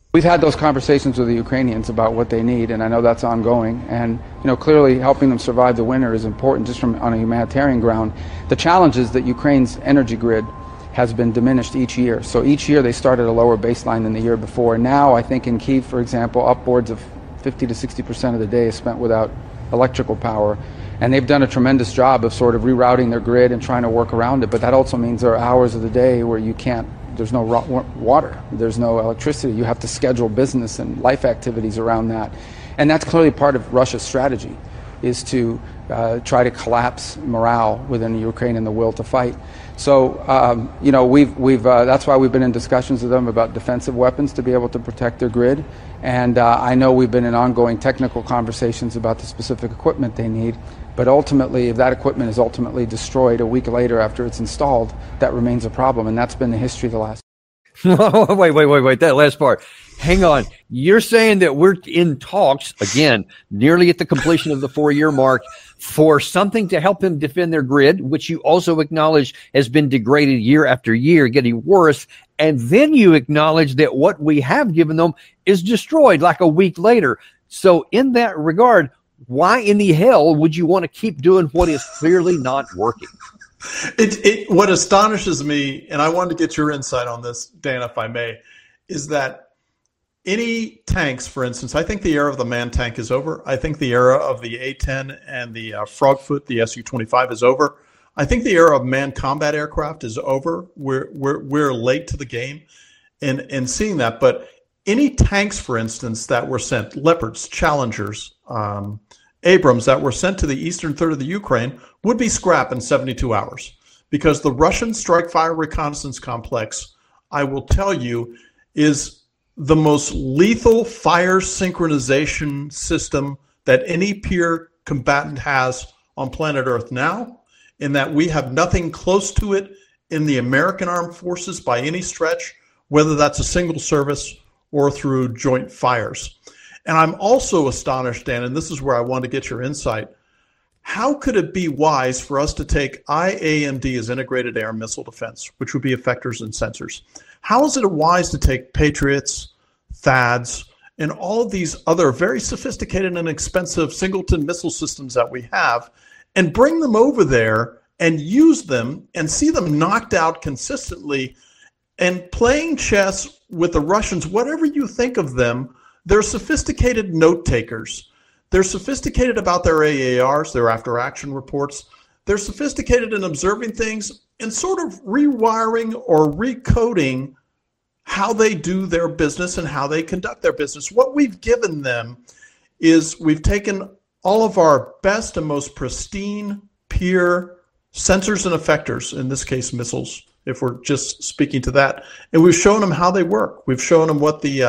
We've had those conversations with the Ukrainians about what they need, and I know that's ongoing. And clearly helping them survive the winter is important just from on a humanitarian ground. The challenge is that Ukraine's energy grid has been diminished each year. So each year they start at a lower baseline than the year before. Now I think in Kyiv, for example, upwards of 50 to 60% of the day is spent without electrical power. And they've done a tremendous job of sort of rerouting their grid and trying to work around it. But that also means there are hours of the day where there's no water, there's no electricity. You have to schedule business and life activities around that. And that's clearly part of Russia's strategy, is to try to collapse morale within the Ukraine and the will to fight. So, that's why we've been in discussions with them about defensive weapons to be able to protect their grid. And I know we've been in ongoing technical conversations about the specific equipment they need. But ultimately, if that equipment is ultimately destroyed a week later after it's installed, that remains a problem. And that's been the history of the last. Wait. That last part. Hang on. You're saying that we're in talks, again, nearly at the completion of the 4-year mark, for something to help them defend their grid, which you also acknowledge has been degraded year after year, getting worse. And then you acknowledge that what we have given them is destroyed like a week later. So in that regard, why in the hell would you want to keep doing what is clearly not working? What astonishes me, and I wanted to get your insight on this, Dan, if I may, is that any tanks, for instance, I think the era of the man tank is over. I think the era of the A-10 and the Frogfoot, the Su-25, is over. I think the era of manned combat aircraft is over. We're late to the game in seeing that. But any tanks, for instance, that were sent, Leopards, Challengers, Abrams, that were sent to the eastern third of the Ukraine would be scrapped in 72 hours, because the Russian strike fire reconnaissance complex, I will tell you, is the most lethal fire synchronization system that any peer combatant has on planet Earth now, in that we have nothing close to it in the American armed forces by any stretch, whether that's a single service or through joint fires. And I'm also astonished, Dan, and this is where I want to get your insight. How could it be wise for us to take IAMD as integrated air missile defense, which would be effectors and sensors? How is it wise to take Patriots, THAADs, and all of these other very sophisticated and expensive singleton missile systems that we have and bring them over there and use them and see them knocked out consistently and playing chess with the Russians? Whatever you think of them, they're sophisticated note takers. They're sophisticated about their AARs, their after action reports. They're sophisticated in observing things and sort of rewiring or recoding how they do their business and how they conduct their business. What we've given them is we've taken all of our best and most pristine peer sensors and effectors, in this case missiles, if we're just speaking to that, and we've shown them how they work. We've shown them what the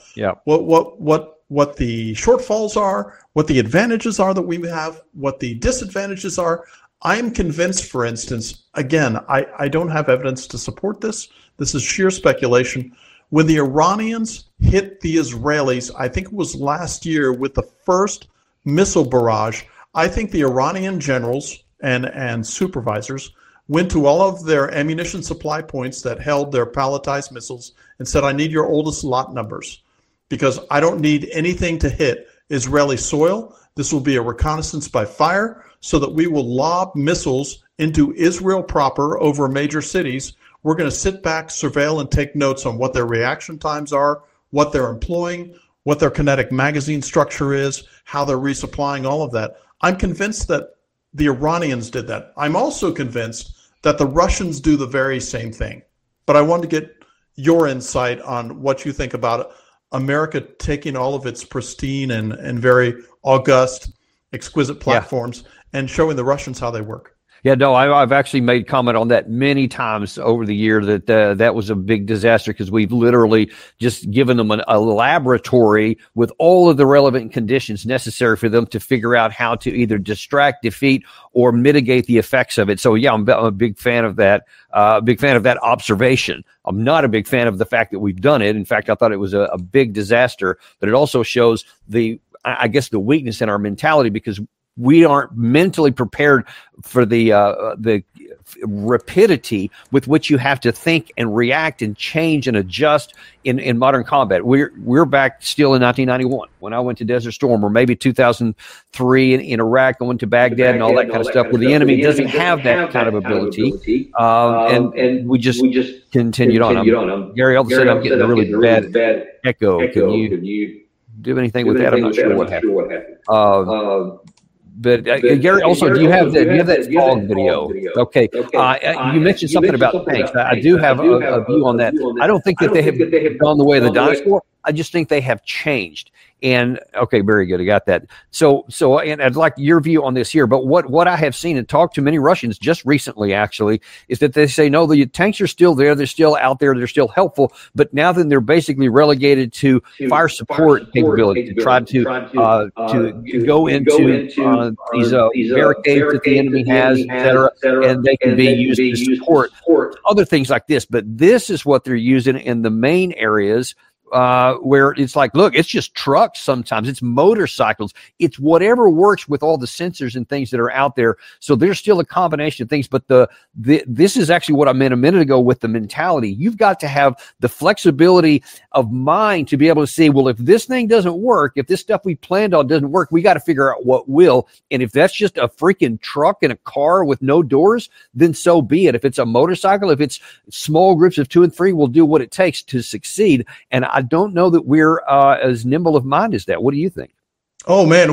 what the shortfalls are, what the advantages are that we have, what the disadvantages are. I'm convinced, for instance, again, I don't have evidence to support this. This is sheer speculation. When the Iranians hit the Israelis, I think it was last year, with the first missile barrage, I think the Iranian generals and supervisors went to all of their ammunition supply points that held their palletized missiles and said, I need your oldest lot numbers, because I don't need anything to hit Israeli soil. This will be a reconnaissance by fire so that we will lob missiles into Israel proper over major cities. We're going to sit back, surveil, and take notes on what their reaction times are, what they're employing, what their kinetic magazine structure is, how they're resupplying, all of that. I'm convinced that the Iranians did that. I'm also convinced that the Russians do the very same thing. But I wanted to get your insight on what you think about America taking all of its pristine and very august, exquisite platforms and showing the Russians how they work. Yeah, no, I've actually made comment on that many times over the year that that was a big disaster, because we've literally just given them a laboratory with all of the relevant conditions necessary for them to figure out how to either distract, defeat, or mitigate the effects of it. So, yeah, I'm a big fan of that. Big fan of that observation. I'm not a big fan of the fact that we've done it. In fact, I thought it was a big disaster, but it also shows I guess the weakness in our mentality, because we aren't mentally prepared for the rapidity with which you have to think and react and change and adjust in modern combat. We're back still in 1991 when I went to Desert Storm, or maybe 2003 in Iraq, going to Baghdad and all that kind of stuff, where the enemy doesn't have that kind of ability, and we just continued on. Gary, all of a sudden I'm getting a really bad echo. Can you do anything with that? I'm not sure what happened. But Gary, also, do you have that fog video? Okay. You mentioned something about tanks. I do have a view on that. I don't think that they have gone the way of the dinosaur. I just think they have changed. And okay, very good. I got that. So, and I'd like your view on this here. But what I have seen and talked to many Russians just recently, actually, is that they say, no, the tanks are still there. They're still out there. They're still helpful. But now then they're basically relegated to fire support capability to try to go into these barricades that the enemy has, et cetera, and they can be used to support other things like this. But this is what they're using in the main areas, where it's like, look, it's just trucks sometimes, it's motorcycles, it's whatever works with all the sensors and things that are out there. So there's still a combination of things, but this is actually what I meant a minute ago with the mentality. You've got to have the flexibility of mind to be able to say, well, if this thing doesn't work, if this stuff we planned on doesn't work, we got to figure out what will. And if that's just a freaking truck and a car with no doors, then so be it. If it's a motorcycle, if it's small groups of 2 and 3, we'll do what it takes to succeed. And I don't know that we're as nimble of mind as that. What do you think? Oh man,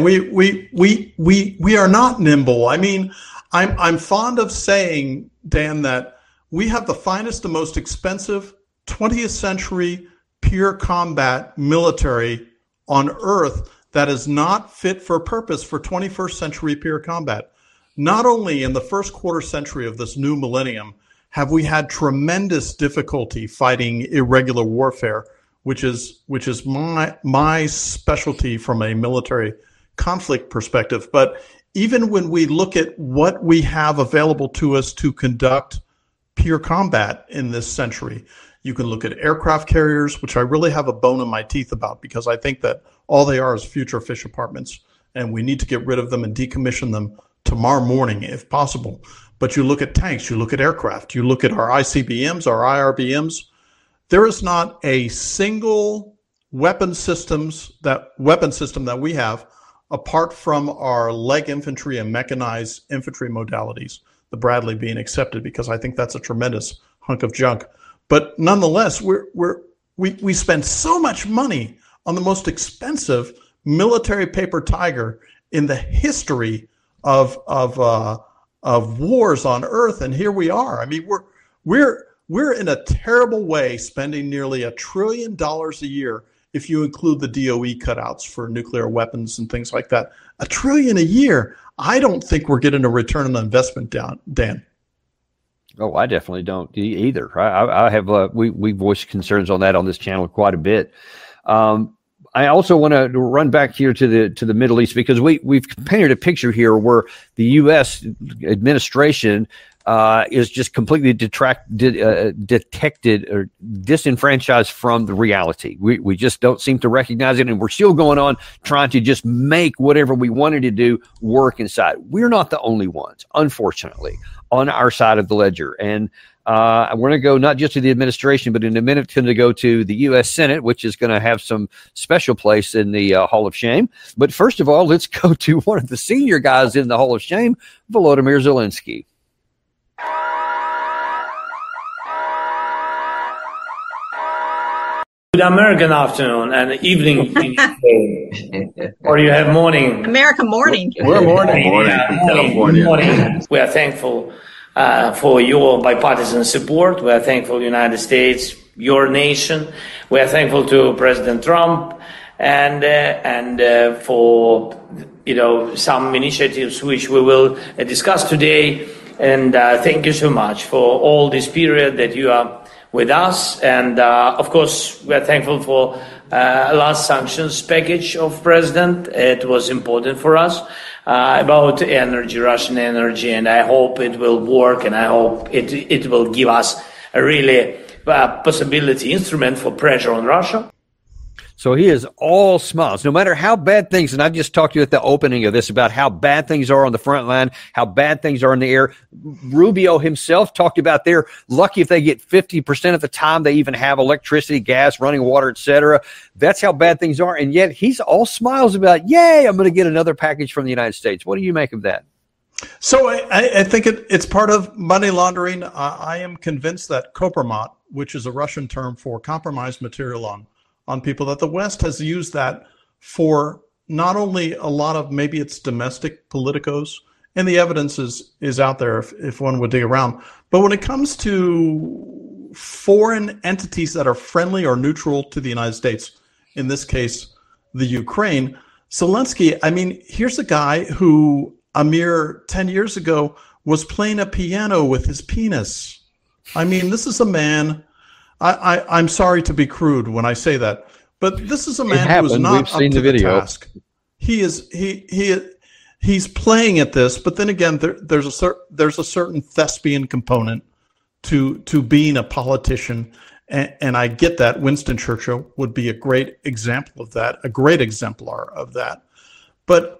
we are not nimble. I mean, I'm fond of saying, Dan, that we have the finest and most expensive 20th century pure combat military on Earth that is not fit for purpose for 21st century pure combat. Not only in the first quarter century of this new millennium have we had tremendous difficulty fighting irregular warfare, which is my specialty from a military conflict perspective. But even when we look at what we have available to us to conduct pure combat in this century, you can look at aircraft carriers, which I really have a bone in my teeth about, because I think that all they are is future fish apartments, and we need to get rid of them and decommission them tomorrow morning if possible. But you look at tanks, you look at aircraft, you look at our ICBMs, our IRBMs. There is not a single weapon system that we have, apart from our leg infantry and mechanized infantry modalities, the Bradley being accepted, because I think that's a tremendous hunk of junk. But nonetheless, we spend so much money on the most expensive military paper tiger in the history of wars on Earth, and here we are. I mean, we're in a terrible way spending nearly $1 trillion a year if you include the DOE cutouts for nuclear weapons and things like that. $1 trillion a year. I don't think we're getting a return on investment, Dan. Oh, I definitely don't either. I have we voiced concerns on that on this channel quite a bit. I also want to run back here to the Middle East, because we've painted a picture here where the U.S. administration is just completely detected or disenfranchised from the reality. We just don't seem to recognize it, and we're still going on trying to just make whatever we wanted to do work inside. We're not the only ones, unfortunately, on our side of the ledger. And we're going to go not just to the administration, but in a minute going to go to the U.S. Senate, which is going to have some special place in the Hall of Shame. But first of all, let's go to one of the senior guys in the Hall of Shame, Volodymyr Zelensky. Good American afternoon and evening, or you have morning. American morning. We're morning. Morning. We are thankful for your bipartisan support. We are thankful United States, your nation. We are thankful to President Trump and for some initiatives which we will discuss today. And thank you so much for all this period that you are with us. And of course, we are thankful for last sanctions package of President. It was important for us about energy, Russian energy, and I hope it will work, and I hope it will give us a really possibility instrument for pressure on Russia. So he is all smiles, no matter how bad things, and I've just talked to you at the opening of this about how bad things are on the front line, how bad things are in the air. Rubio himself talked about they're lucky if they get 50% of the time they even have electricity, gas, running water, etc. That's how bad things are. And yet he's all smiles about, yay, I'm going to get another package from the United States. What do you make of that? So I think it's part of money laundering. I am convinced that kompromat, which is a Russian term for compromised material on people, that the West has used that for not only a lot of maybe it's domestic politicos, and the evidence is out there if one would dig around. But when it comes to foreign entities that are friendly or neutral to the United States, in this case, the Ukraine, Zelensky, I mean, here's a guy who a mere 10 years ago was playing a piano with his penis. I mean, this is a man, I'm sorry to be crude when I say that, but this is a man who is not up to the task. He's playing at this, but then again, there's a certain thespian component to being a politician, and I get that. Winston Churchill would be a great example of that, a great exemplar of that. But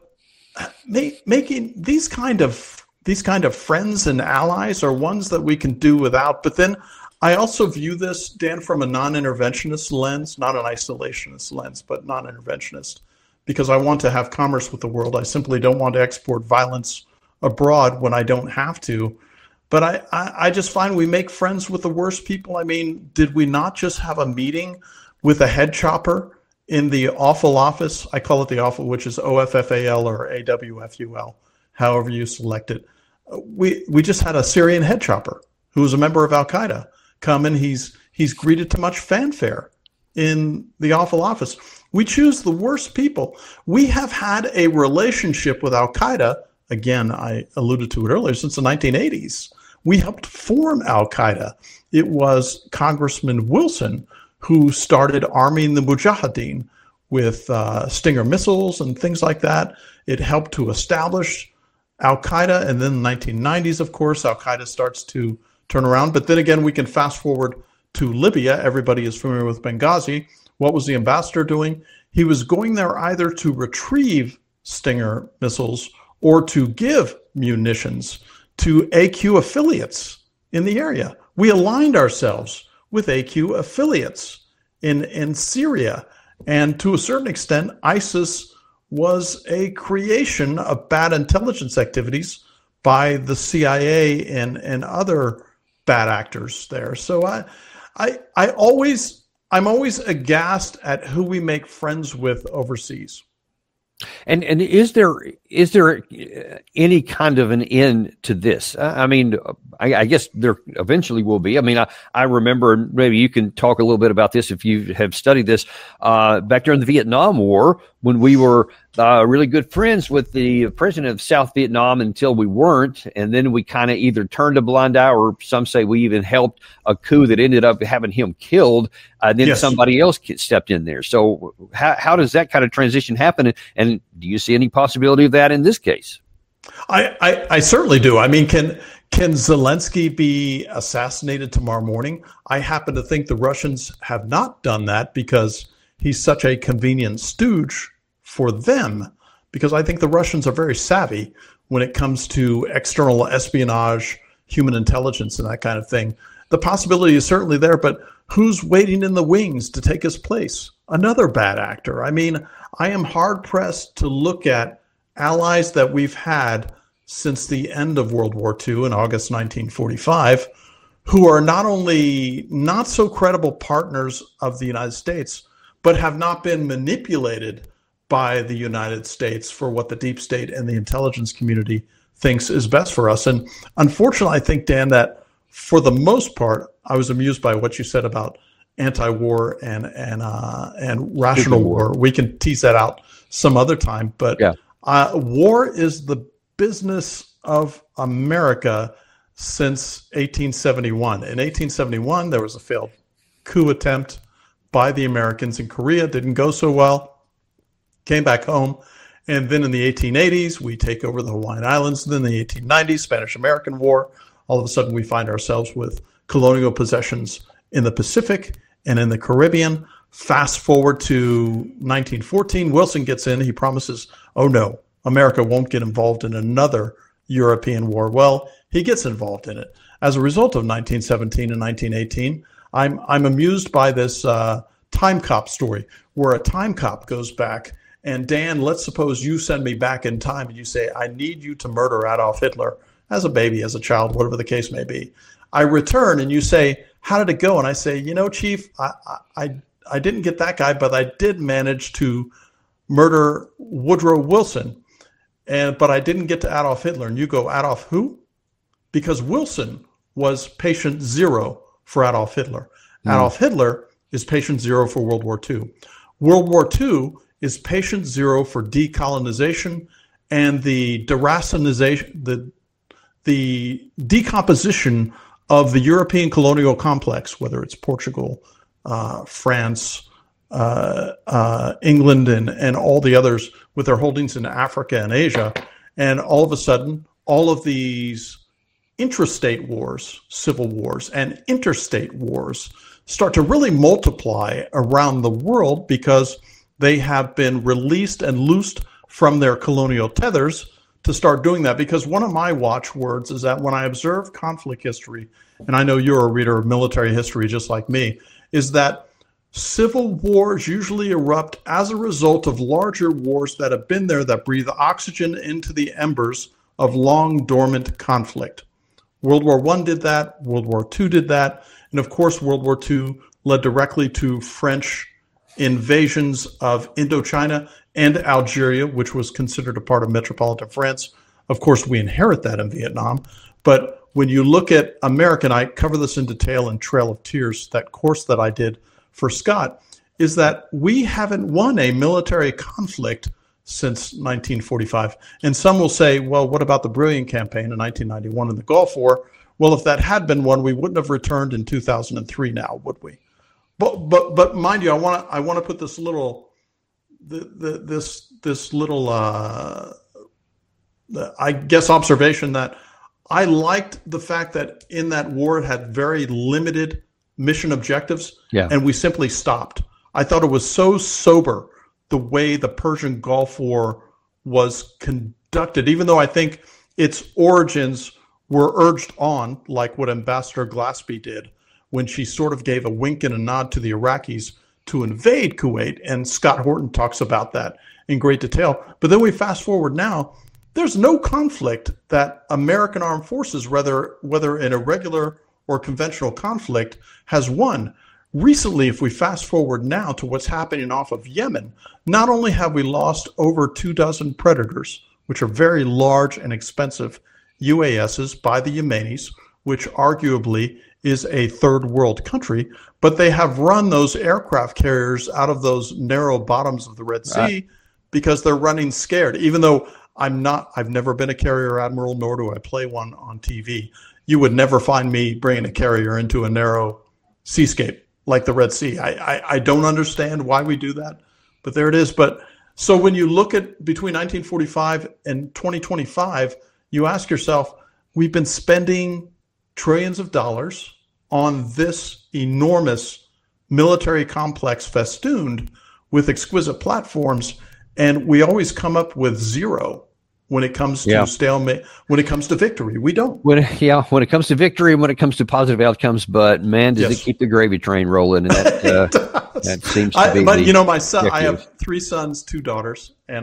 making these kind of friends and allies are ones that we can do without. But then I also view this, Dan, from a non-interventionist lens, not an isolationist lens, but non-interventionist, because I want to have commerce with the world. I simply don't want to export violence abroad when I don't have to. But I just find we make friends with the worst people. I mean, did we not just have a meeting with a head chopper in the Awful Office? I call it the Awful, which is OFFAL or AWFUL, however you select it. We just had a Syrian head chopper who was a member of Al-Qaeda come, and he's greeted to much fanfare in the Awful Office. We choose the worst people. We have had a relationship with Al-Qaeda, again, I alluded to it earlier, since the 1980s. We helped form Al-Qaeda. It was Congressman Wilson who started arming the Mujahideen with Stinger missiles and things like that. It helped to establish Al-Qaeda. And then in the 1990s, of course, Al-Qaeda starts to turn around. But then again, we can fast forward to Libya. Everybody is familiar with Benghazi. What was the ambassador doing? He was going there either to retrieve Stinger missiles or to give munitions to AQ affiliates in the area. We aligned ourselves with AQ affiliates in Syria. And to a certain extent, ISIS was a creation of bad intelligence activities by the CIA and other bad actors there. So I'm always aghast at who we make friends with overseas. And is there any kind of an end to this? I mean, I guess there eventually will be. I mean, I remember, maybe you can talk a little bit about this if you have studied this, back during the Vietnam War, when we were really good friends with the president of South Vietnam until we weren't. And then we kind of either turned a blind eye, or some say we even helped a coup that ended up having him killed. Then yes, somebody else stepped in there. So how does that kind of transition happen? And do you see any possibility of that in this case? I certainly do. I mean, can Zelensky be assassinated tomorrow morning? I happen to think the Russians have not done that because he's such a convenient stooge for them, because I think the Russians are very savvy when it comes to external espionage, human intelligence, and that kind of thing. The possibility is certainly there, but who's waiting in the wings to take his place? Another bad actor. I mean, I am hard-pressed to look at allies that we've had since the end of World War II in August 1945, who are not only not so credible partners of the United States, but have not been manipulated by the United States for what the deep state and the intelligence community thinks is best for us. And unfortunately, I think, Dan, that for the most part, I was amused by what you said about anti-war and rational war. We can tease that out some other time, but yeah. War is the business of America since 1871. In 1871, there was a failed coup attempt by the Americans in Korea. Didn't go so well. Came back home. And then in the 1880s, we take over the Hawaiian Islands. And then in the 1890s, Spanish-American War. All of a sudden, we find ourselves with colonial possessions in the Pacific and in the Caribbean. Fast forward to 1914, Wilson gets in. He promises, oh no, America won't get involved in another European war. Well, he gets involved in it. As a result of 1917 and 1918, I'm amused by this time cop story where a time cop goes back and, Dan, let's suppose you send me back in time and you say, I need you to murder Adolf Hitler as a baby, as a child, whatever the case may be. I return and you say, how did it go? And I say, you know, Chief, I didn't get that guy, but I did manage to murder Woodrow Wilson. But I didn't get to Adolf Hitler. And you go, Adolf who? Because Wilson was patient zero for Adolf Hitler. Adolf Hitler is patient zero for World War II. World War II is patient zero for decolonization and the deracinization, the decomposition of the European colonial complex, whether it's Portugal, France, England, and all the others with their holdings in Africa and Asia. And all of a sudden, all of these intrastate wars, civil wars, and interstate wars start to really multiply around the world because they have been released and loosed from their colonial tethers to start doing that. Because one of my watchwords is that when I observe conflict history, and I know you're a reader of military history just like me, is that civil wars usually erupt as a result of larger wars that have been there that breathe oxygen into the embers of long dormant conflict. World War I did that. World War II did that. And of course, World War II led directly to French invasions of Indochina and Algeria, which was considered a part of metropolitan France. Of course, we inherit that in Vietnam. But when you look at America, and I cover this in detail in Trail of Tears, that course that I did for Scott, is that we haven't won a military conflict since 1945. And some will say, well, what about the Brilliant Campaign in 1991 in the Gulf War? Well, if that had been one, we wouldn't have returned in 2003 now, would we? But mind you, I want to put this little I guess observation that I liked the fact that in that war it had very limited mission objectives, and we simply stopped. I thought it was so sober the way the Persian Gulf War was conducted, even though I think its origins were urged on, like what Ambassador Glaspie did when she sort of gave a wink and a nod to the Iraqis to invade Kuwait, and Scott Horton talks about that in great detail. But then we fast forward now, there's no conflict that American armed forces, whether in a regular or conventional conflict, has won. Recently, if we fast forward now to what's happening off of Yemen, not only have we lost over 24 Predators, which are very large and expensive UASs by the Yemenis, which arguably is a third world country, but they have run those aircraft carriers out of those narrow bottoms of the Red Sea because they're running scared. Even though I've never been a carrier admiral, nor do I play one on TV. You would never find me bringing a carrier into a narrow seascape like the Red Sea. I don't understand why we do that, but there it is. But so when you look at between 1945 and 2025, you ask yourself, we've been spending trillions of dollars on this enormous military complex festooned with exquisite platforms, and we always come up with zero when it comes to stalemate, when it comes to victory. We don't. When it comes to victory and when it comes to positive outcomes, but man, does it keep the gravy train rolling. And that seems to be But you know, my son, I have 3 sons, 2 daughters, and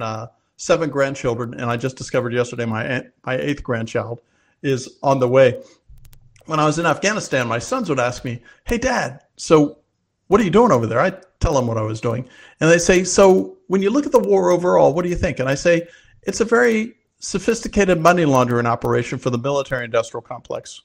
7 grandchildren. And I just discovered yesterday my 8th grandchild is on the way. When I was in Afghanistan, my sons would ask me, hey, Dad, so what are you doing over there? I tell them what I was doing. And they say, so when you look at the war overall, what do you think? And I say, it's a very sophisticated money laundering operation for the military-industrial complex.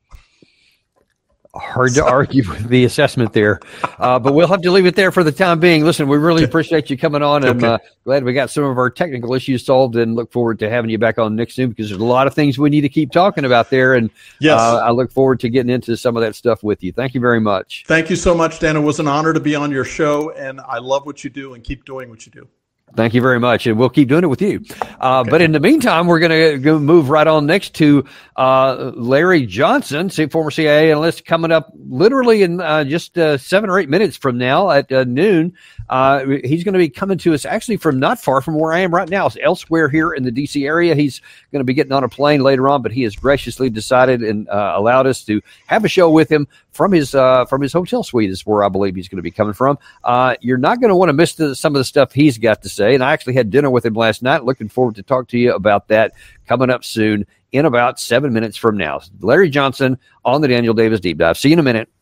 Hard to argue with the assessment there, but we'll have to leave it there for the time being. Listen, we really appreciate you coming on. I'm glad we got some of our technical issues solved, and look forward to having you back on next soon, because there's a lot of things we need to keep talking about there, and I look forward to getting into some of that stuff with you. Thank you very much. Thank you so much, Dan. It was an honor to be on your show, and I love what you do, and keep doing what you do. Thank you very much, and we'll keep doing it with you. Okay. But in the meantime, we're going to move right on next to Larry Johnson, former CIA analyst, coming up literally in just 7 or 8 minutes from now at noon. He's going to be coming to us actually from not far from where I am right now. It's elsewhere here in the D.C. area. He's going to be getting on a plane later on, but he has graciously decided and allowed us to have a show with him from his hotel suite is where I believe he's going to be coming from. You're not going to want to miss some of the stuff he's got to say. And I actually had dinner with him last night. Looking forward to talk to you about that coming up soon in about 7 minutes from now. Larry Johnson on the Daniel Davis Deep Dive. See you in a minute.